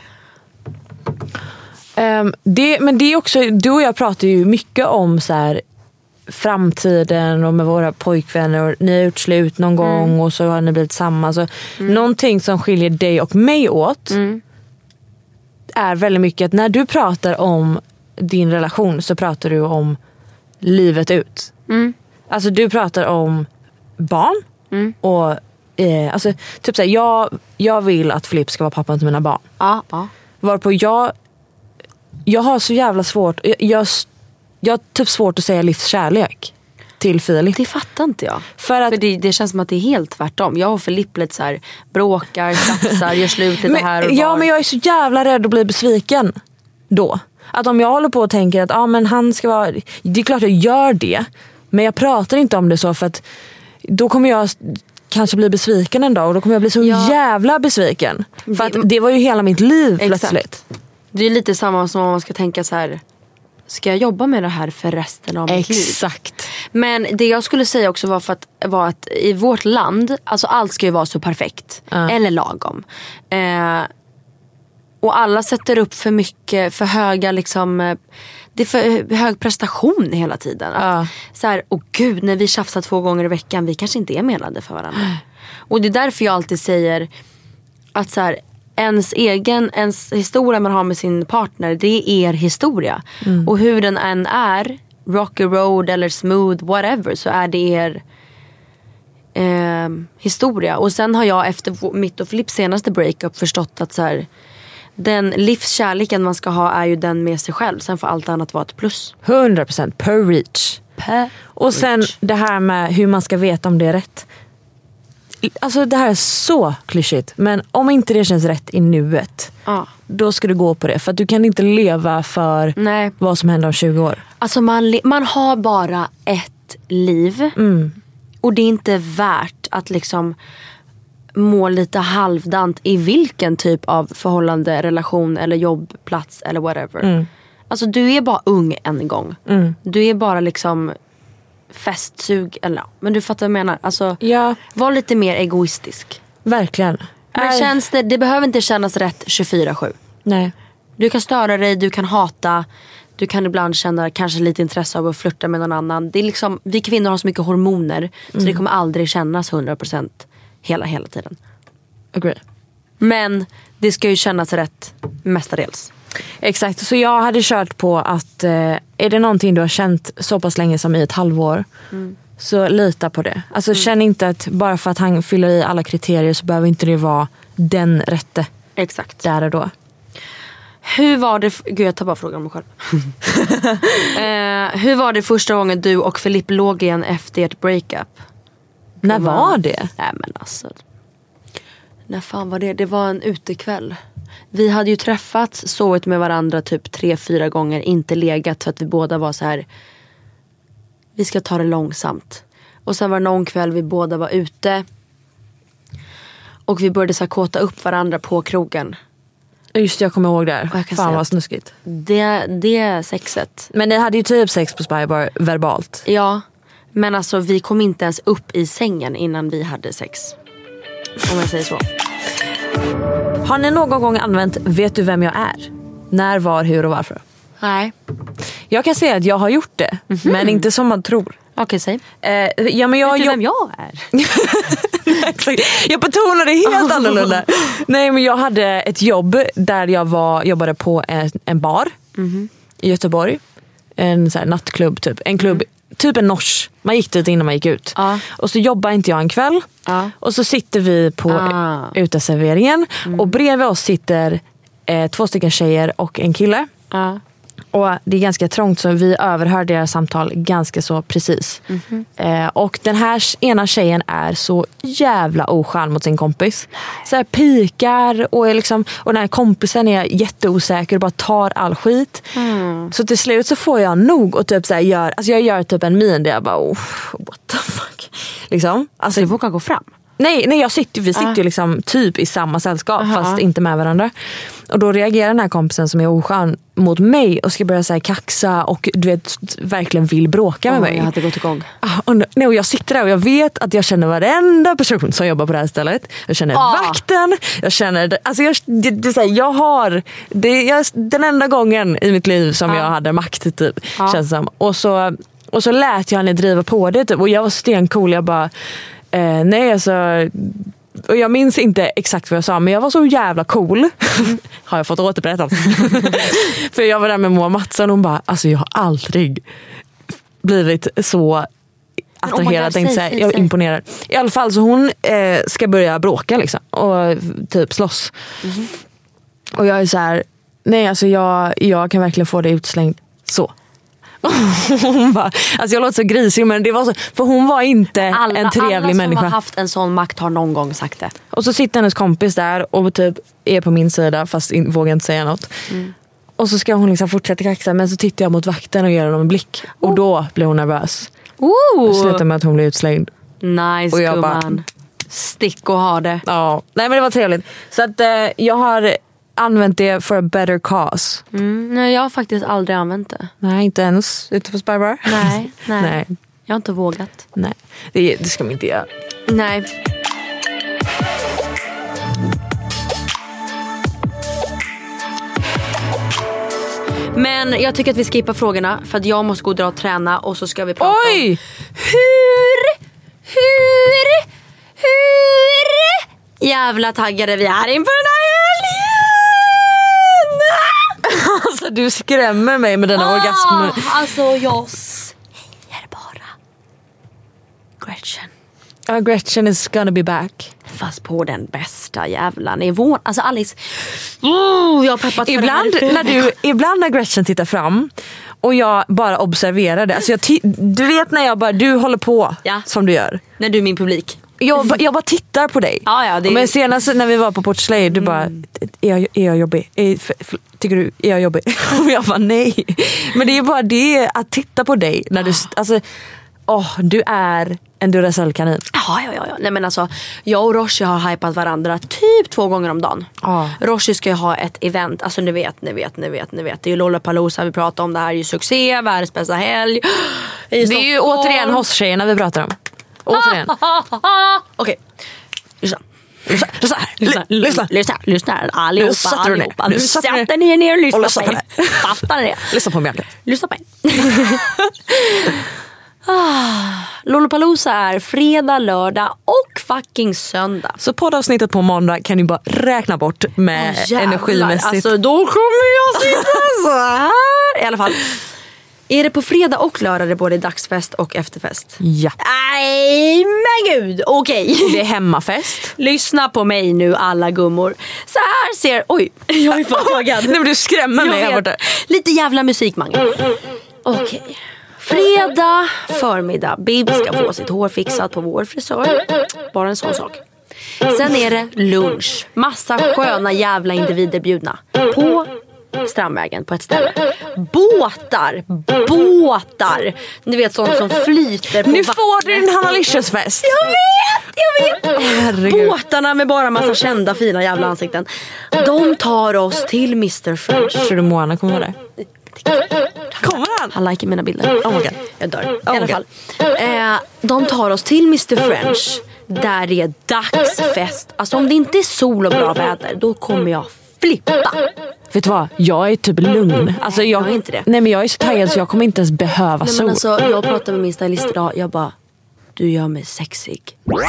Men det är också, du och jag pratar ju mycket om så här framtiden och med våra pojkvänner och ni har gjort slut någon gång och så har ni blivit samman. Så någonting som skiljer dig och mig åt är väldigt mycket att när du pratar om din relation så pratar du om livet ut. Alltså du pratar om barn och alltså typ så här, jag vill att Filip ska vara pappan till mina barn. Varpå jag har så jävla svårt jag har typ svårt att säga livskärlek till Filip. Det fattar inte jag. För det känns som att det är helt tvärtom. Jag och Filip lite så här bråkar, tjafsar, gör slut lite här och ja, men jag är så jävla rädd att bli besviken då. Att om jag håller på och tänker att men han ska vara... Det är klart jag gör det. Men jag pratar inte om det så för att då kommer jag kanske bli besviken en dag och då kommer jag bli så jävla besviken. För att det var ju hela mitt liv plötsligt. Det är lite samma som om man ska tänka så här: ska jag jobba med det här för resten av mitt liv? Exakt. Men det jag skulle säga också var att i vårt land, alltså allt ska ju vara så perfekt. Eller lagom. Och alla sätter upp för mycket, för höga liksom... Det är för hög prestation hela tiden. Att, så här, gud, när vi tjafsar 2 gånger i veckan, vi kanske inte är menade för varandra. Och det är därför jag alltid säger att så här, ens historia man har med sin partner, det är er historia. Och hur den än är, rocky road eller smooth, whatever, så är det er historia. Och sen har jag efter mitt och Filips senaste breakup förstått att så här, den livskärleken man ska ha är ju den med sig själv. Sen får allt annat vara ett plus. 100% per reach. Och sen det här med hur man ska veta om det är rätt. Alltså det här är så klyschigt. Men om inte det känns rätt i nuet, då ska du gå på det. För att du kan inte leva för vad som händer om 20 år. Alltså man har bara ett liv. Och det är inte värt att liksom må lite halvdant i vilken typ av förhållande, relation eller jobbplats eller whatever. Alltså du är bara ung en gång. Du är bara liksom festsug eller men du fattar vad jag menar. Alltså var lite mer egoistisk. Verkligen. Men känns det behöver inte kännas rätt 24/7. Nej. Du kan störa dig, du kan hata, du kan ibland känna kanske lite intresse av att flirta med någon annan. Det är liksom, vi kvinnor har så mycket hormoner så det kommer aldrig kännas 100% hela tiden. Agree. Men det ska ju kännas rätt mestadels. Exakt, så jag hade kört på att är det någonting du har känt så pass länge som i ett halvår, så lita på det. Alltså känn inte att bara för att han fyller i alla kriterier så behöver inte det vara den rätte. Exakt. Där och då. Hur var det... Gud, jag tar bara frågan om mig själv. Hur var det första gången du och Filip låg igen efter ert breakup? När var det? Nej men alltså... När fan var det? Det var en utekväll. Vi hade ju träffats, sovit med varandra typ 3-4 gånger, inte legat för att vi båda var så här: vi ska ta det långsamt. Och sen var det någon kväll vi båda var ute och vi började så här kåta upp varandra på krogen. Just jag kommer ihåg där. Fan vad snuskigt. Det sexet. Men ni hade ju typ sex på Spybar verbalt. Ja, men alltså vi kom inte ens upp i sängen innan vi hade sex. Om jag säger så. Har ni någon gång använt vet du vem jag är? När, var, hur och varför? Nej. Jag kan säga att jag har gjort det, men inte som man tror. Okej, säg. Ja, men vet du vem jag är? Jag betonar det helt annorlunda. Nej, men jag hade ett jobb där jag jobbade på en bar i Göteborg. En så här nattklubb typ. En klubb, typ en nors. Man gick dit innan man gick ut. Och så jobbar inte jag en kväll. Och så sitter vi på uteserveringen. Och bredvid oss sitter 2 stycken tjejer och en kille. Och det är ganska trångt så vi överhör deras samtal ganska så precis. Och den här ena tjejen är så jävla oskön mot sin kompis. Så här pikar och är liksom, och den här kompisen är jätteosäker och bara tar all skit. Så till slut så får jag nog och typ så här jag gör typ en min där jag bara what the fuck. Liksom. Alltså du vågar gå fram? Nej, vi sitter ju liksom typ i samma sällskap fast inte med varandra. Och då reagerar den här kompisen som är oskön mot mig och ska börja så här kaxa och du vet verkligen vill bråka med mig. Jag hade gått igång. Och jag sitter där och jag vet att jag känner varenda person som jobbar på det här stället. Jag känner vakten, jag känner alltså jag har den enda gången i mitt liv som jag hade makt typ känns som. Och så lät jag henne driva på det typ, och jag var stencool. Jag bara nej alltså. Och jag minns inte exakt vad jag sa, men jag var så jävla cool. Har jag fått återberättat. För jag var där med Moa Mattsson och hon bara, alltså jag har aldrig blivit så attraherad. Jag är imponerad. I alla fall så hon ska börja bråka liksom och typ slåss. Och jag är så här, nej alltså jag kan verkligen få det utslängd så. Hon bara, alltså jag låter så grisig, men det var så, för hon var inte en trevlig människa. Alla som har haft en sån makt har någon gång sagt det. Och så sitter hennes kompis där och typ är på min sida fast vågar inte säga något. Och så ska hon liksom fortsätta kaxa, men så tittar jag mot vakten och ger honom en blick. Och då blir hon nervös. Och slutar med att hon blir utslängd. Nice, och jag bara, stick och ha det. Ja, nej men det var trevligt. Så att jag har använt det for a better cause. Nej, jag har faktiskt aldrig använt det. Nej, inte ens ute på Spybar. Nej. Jag har inte vågat. Nej, det ska man inte göra. Nej. Men jag tycker att vi skippar frågorna, för att jag måste gå och dra och träna, och så ska vi prata om hur jävla taggade vi är inför den här helgen. Alltså du skrämmer mig med denna orgasm. Alltså jag säger bara Gretchen. Gretchen is gonna be back. Fast på den bästa jävla nivån. Alltså Alice, jag har peppat ibland när Gretchen tittar fram och jag bara observerar det. Alltså du vet när jag bara, du håller på som du gör. När du är min publik. Jag bara tittar på dig. Men senast när vi var på Port Slade, du bara, är jag jobbig? Tycker du, är jag jobbig? Och jag bara, nej. Men det är bara det att titta på dig när du, alltså, du är en Duracell-kanin. Ja. Nej men alltså, jag och Roshi har hypat varandra typ 2 gånger om dagen. Roshi ska ju ha ett event. Alltså ni vet. Det är ju Lollapalooza vi pratar om. Det här är ju succé, världens bästa helg. Det är ju återigen hos-tjejerna vi pratar om. Återigen. Okej. Lyssna allihopa. Nu sätter ni ner och lyssna på mig. Fattar ni det? Lyssna på mig. Lyssna på mig. Lollapalooza är fredag, lördag och fucking söndag. Så poddavsnittet på måndag kan ni bara räkna bort med energimässigt. Alltså då kommer jag sitta så här. I alla fall. Är det på fredag och lördag det både dagsfest och efterfest? Ja. Nej men gud, okej. Det är hemmafest. Lyssna på mig nu alla gummor. Så här ser... Oj, jag är förtagad. Nej men du skrämmer mig här borta. Lite jävla musik, Mange. Okej. Fredag förmiddag. Bib ska få sitt hår fixat på vår frisör. Bara en sån sak. Sen är det lunch. Massa sköna jävla individer bjudna. På Strandvägen på ett ställe. Båtar. Ni vet sånt som flyter på nu vattnet. får du en Hannalicious-fest. Jag vet. Båtarna med bara massa kända fina jävla ansikten. De tar oss till Mr. French. Tror du Moana kommer där? Kommer han? Han likar mina bilder. Oh my God. Jag dör. I alla fall. De tar oss till Mr. French. Där det är dagsfest. Alltså om det inte är sol och bra väder, då kommer jag flippa. Vet du vad? Jag är typ lugn. Alltså jag är inte det. Nej men jag är så taggad så jag kommer inte ens behöva sol. Men alltså, jag pratade med min stylist idag. Jag bara, du gör mig sexig.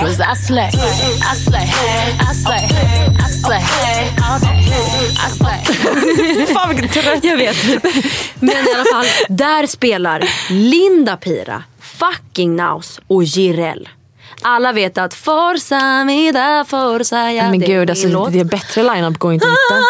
Fan vilken trött. Jag vet. Men i alla fall, där spelar Linda Pira, Fucking Naus och Jireel. Alla vet att Forza Mida, Forza. Men gud, alltså, det är bättre line-up går inte att hitta.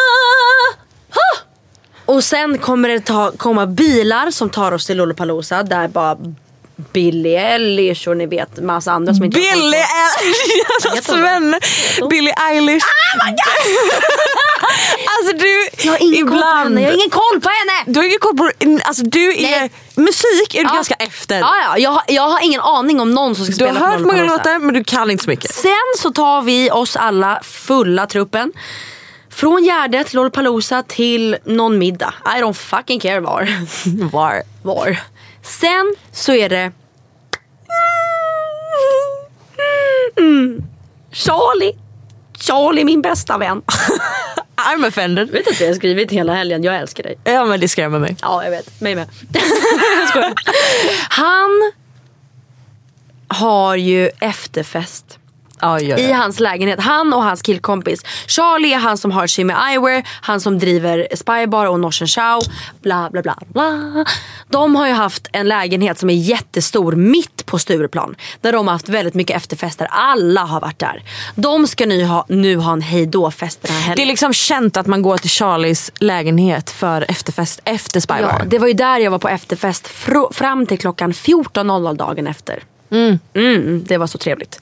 Och sen kommer det komma bilar som tar oss till Lollapalooza. Där bara Billie Eilish och ni vet massa andra som inte Billie Eilish. Billie Eilish. Oh my God. Alltså du, Jag har ingen koll på henne. Jag har ingen koll på henne. Du har ingen koll på, alltså du är, musik är du ganska efter. Ja, jag har ingen aning om någon som ska spela. Du har hört många låtar men du kan inte så mycket. Sen så tar vi oss alla fulla truppen. Från Gärdet till Lollapalooza till någon middag. I don't fucking care var. Sen så är det Charlie min bästa vän. I'm offended. Vet du att jag har skrivit hela helgen? Jag älskar dig. Ja men det skrämmer mig. Ja jag vet, mig med. Jag skojar. Han har ju efterfest i hans lägenhet. Han och hans killkompis Charlie är han som har Jimmy Eyewear, han som driver Spybar och Norsen Chow, bla bla bla bla. De har ju haft en lägenhet som är jättestor mitt på Stureplan, där de har haft väldigt mycket efterfester. Alla har varit där. De ska nu ha en hejdå-fest den här helgen. Det är liksom känt att man går till Charlies lägenhet för efterfest efter Spybar. Ja, det var ju där jag var på efterfest fram till klockan 14.00 dagen efter. Det var så trevligt.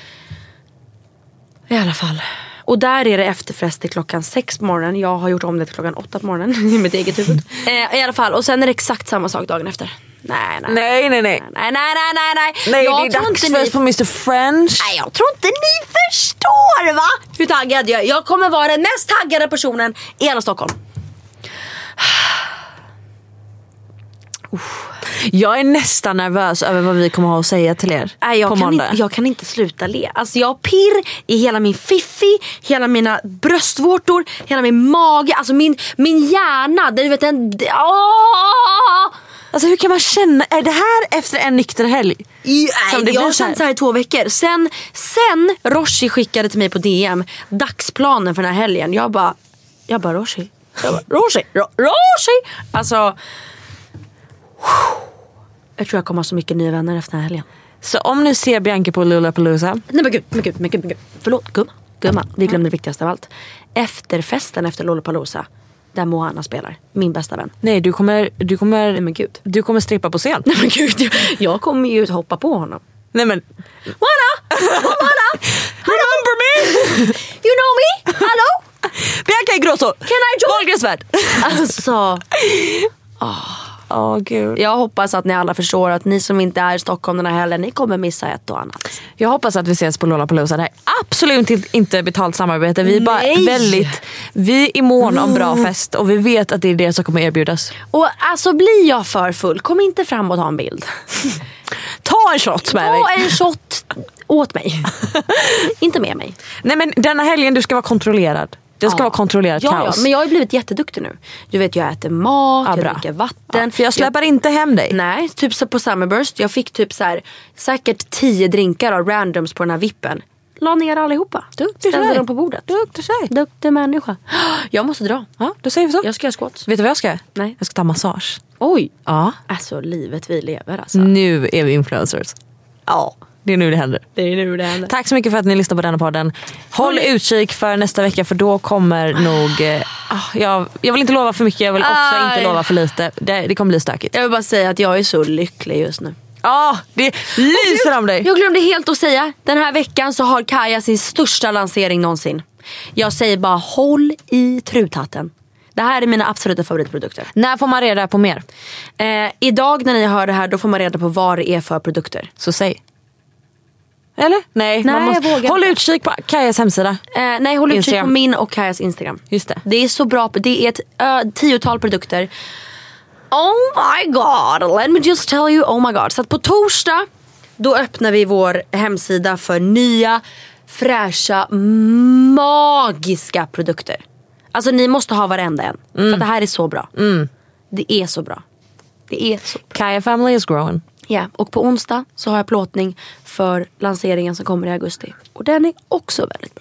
I alla fall. Och där är det efterfest till klockan 6 på morgonen. Jag har gjort om det till klockan 8 på morgonen i mitt eget huvud. I alla fall. Och sen är det exakt samma sak dagen efter. Nej. Nej, det är dagsfest på Mr. French. Nej, jag tror inte ni förstår va? Hur taggad jag är. Jag kommer vara den mest taggade personen i hela Stockholm. Jag är nästan nervös över vad vi kommer ha att säga till er. Jag kan inte sluta le. Alltså jag har pirr i hela min fiffi, hela mina bröstvårtor, hela min mage, alltså min hjärna. Du vet Alltså hur kan man känna? Är det här efter en nykter helg? Jag har känt så här i 2 veckor. Sen Roshi skickade till mig på DM dagsplanen för den här helgen. Jag bara Roshi. Alltså jag tror jag kommer ha så mycket nya vänner efter den här helgen. Så om ni ser Bianca på Lollapalooza. Nej men gud. Förlåt, gumma. Vi glömde det viktigaste av allt. Efterfesten efter Lollapalooza, där Moana spelar, min bästa vän. Nej, du kommer Nej men gud. Du kommer strippa på scen. Nej men gud, jag kommer ju hoppa på honom. Nej men Moana! Remember me? You know me? Hallå? Bianca Ingrosso. Can I join? Wahlgrensvärd. Alltså Gud. Jag hoppas att ni alla förstår att ni som inte är i Stockholm den här helgen, ni kommer missa ett och annat. Jag hoppas att vi ses på Lollapalooza. Det här är absolut inte betalt samarbete. Vi är bara vi är mån om bra fest. Och vi vet att det är det som kommer erbjudas. Och alltså blir jag för full, kom inte fram och ta en bild. Ta en shot med mig. Ta en shot åt mig. Inte med mig. Nej men denna helgen du ska vara kontrollerad. Det ska vara kontrollerat kaos. Ja, men jag har blivit jätteduktig nu. Du vet, jag äter mat, jag dricker vatten. För jag släpper inte hem dig. Nej, typ så på Summerburst. Jag fick typ så här, säkert 10 drinkar av randoms på den här vippen. La ner allihopa. Ställde dem på bordet. Duktig människa. Jag måste dra. Ja, då säger vi så. Jag ska göra squats. Vet du vad jag ska? Nej. Jag ska ta massage. Oj. Ja. Alltså, livet vi lever alltså. Nu är vi influencers. Ja. Det är nu det händer. Tack så mycket för att ni lyssnar på denna podden. Håll utkik för nästa vecka, för då kommer nog... jag vill inte lova för mycket, jag vill också inte lova för lite. Det kommer bli stökigt. Jag vill bara säga att jag är så lycklig just nu. Ja, det lyser om dig. Jag glömde helt att säga, den här veckan så har Kaja sin största lansering någonsin. Jag säger bara, håll i truthatten. Det här är mina absoluta favoritprodukter. När får man reda på mer? Idag när ni hör det här, då får man reda på vad det är för produkter. Så säg. Eller? Nej, man måste... Håll utkik på Kajas hemsida. Nej, håll utkik på min och Kajas Instagram. Just det. Det är så bra. Det är ett 10-tal produkter. Oh my god. Let me just tell you, oh my god. Så att på torsdag, då öppnar vi vår hemsida för nya, fräscha, magiska produkter. Alltså ni måste ha varenda en. För det här är så bra. Det är så bra. Kaja family is growing. Ja, och på onsdag så har jag plåtning för lanseringen som kommer i augusti. Och den är också väldigt bra.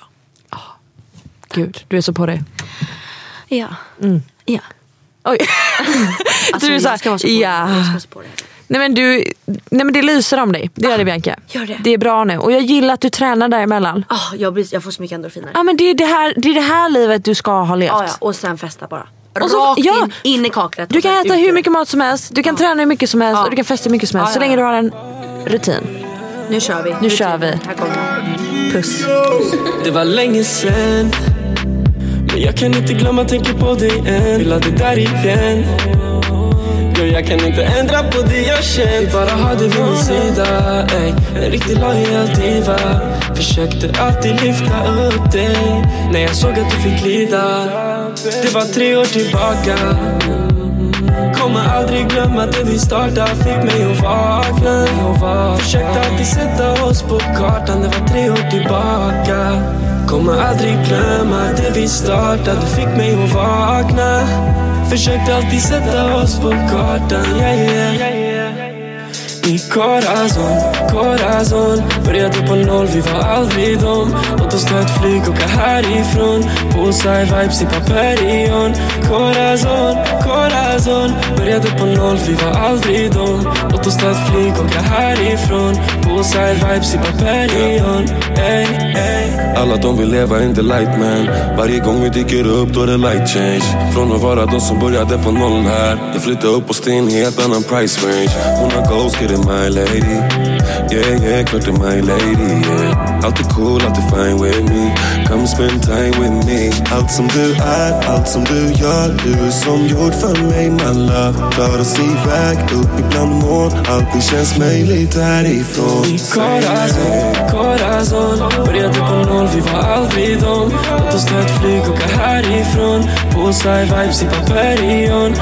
Gud, du är så på det. Ja. Ja. Oj. Alltså, du är så jag ska vara så på det. Jag ska vara så på det. Nej men det lyser om dig. Det gör det, Bianca. Gör det. Det är bra nu. Och jag gillar att du tränar däremellan. Jag får så mycket endorfiner. Ja, men det är det här livet du ska ha levt. Ja. Och sen festa bara. Och så, rakt in i kaklet. Du kan äta hur mycket mat som helst. Du kan träna hur mycket som helst. Och du kan festa hur mycket som helst. Så länge du har en rutin. Nu kör vi. Här kommer jag. Puss. Det var länge sen, Men jag kan inte glömma, tänker på dig än. Vill ha det där igen. Girl, jag kan inte ändra på det jag känt. Bara ha det vid min sida, ey. En riktig lojal diva. Försökte alltid lyfta upp dig när jag såg att du fick lida. Det var 3 år tillbaka. Kommer aldrig glömma det vi startade. Fick mig att vakna. Försökte alltid sätta oss på kartan. Det var 3 år tillbaka. Kommer aldrig glömma det vi startade. Du fick mig att vakna. Försökte alltid sätta oss på kartan. Mi corazon började på noll, vi var aldrig dom. Låt oss ta ett flyg, åka härifrån. Poolside vibes i Paperion. Corazon började på noll, vi var aldrig dom. Låt oss ta ett flyg, åka härifrån. Poolside vibes i Paperion. Alla de vill leva in the light, man. Varje gång vi dyker upp då är det light change. Från att vara de som började på noll här. Jag flyttar upp och sten, helt annan price range. Hon har goals, get it my lady. Yeah, klart det my lady, yeah. Alltid cool, alltid fine with me. Come spend time with me. Allt som du är, allt som du gör. Du är som gjord för mig, my love. Tar oss iväg, upp ibland mål. Allting känns möjligt härifrån. Mi corazon började på noll, vi var aldrig dom. Låt oss ta ett flyg, åka härifrån. Poolside vibes i Paperion.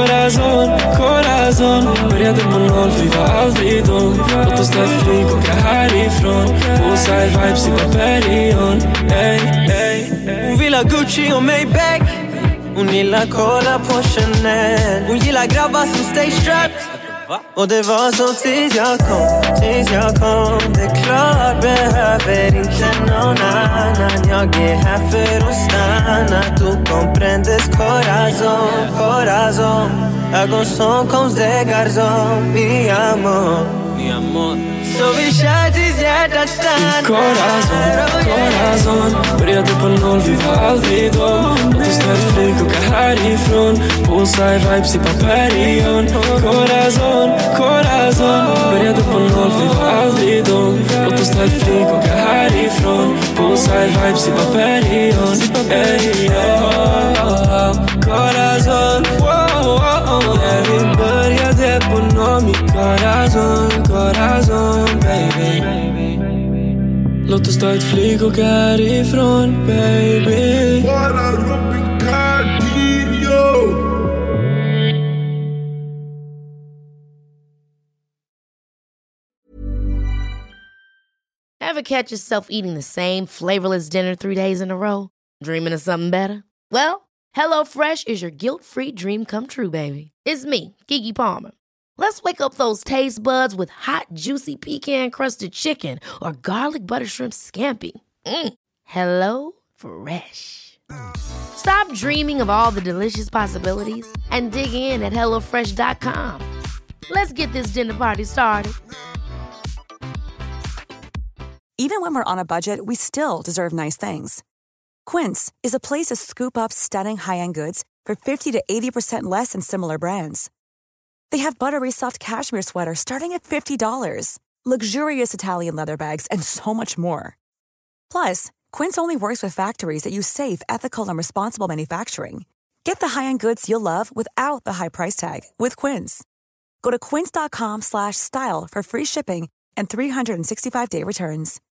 Corazon började på noll, vi var aldrig dom. Låt oss ta ett flyg, åka härifrån. Poolside vibes i Paperion. Hon vill ha Gucci och Maybach. Hon gillar kolla på Chanel. Hon gillar grabbar som stay strapped. Och det var så tills jag kom. Det är klart, behöver inte någon annan. Jag är här för att stanna. Tu comprendes corazon. Ögon som konstdegar mi amor. Så vi kör tills hjärtat stannar. Corazon började på noll, vi var aldrig dom. Låt oss ta ett flyg, åka härifrån. Poolside vibes i Paperion. Corazon började på noll, vi var aldrig dom. Låt oss ta ett flyg, åka härifrån. Poolside vibes i Paperion. Corazon, yeah, vi började på noll. Mi corazon, baby. Låt oss ta ett flyg och härifrån, baby. Ever catch yourself eating the same flavorless dinner 3 days in a row? Dreaming of something better? Well, HelloFresh is your guilt-free dream come true, baby. It's me, Keke Palmer. Let's wake up those taste buds with hot, juicy pecan-crusted chicken or garlic butter shrimp scampi. Hello Fresh. Stop dreaming of all the delicious possibilities and dig in at HelloFresh.com. Let's get this dinner party started. Even when we're on a budget, we still deserve nice things. Quince is a place to scoop up stunning high-end goods for 50 to 80% less than similar brands. They have buttery soft cashmere sweaters starting at $50, luxurious Italian leather bags, and so much more. Plus, Quince only works with factories that use safe, ethical, and responsible manufacturing. Get the high-end goods you'll love without the high price tag with Quince. Go to quince.com/style for free shipping and 365-day returns.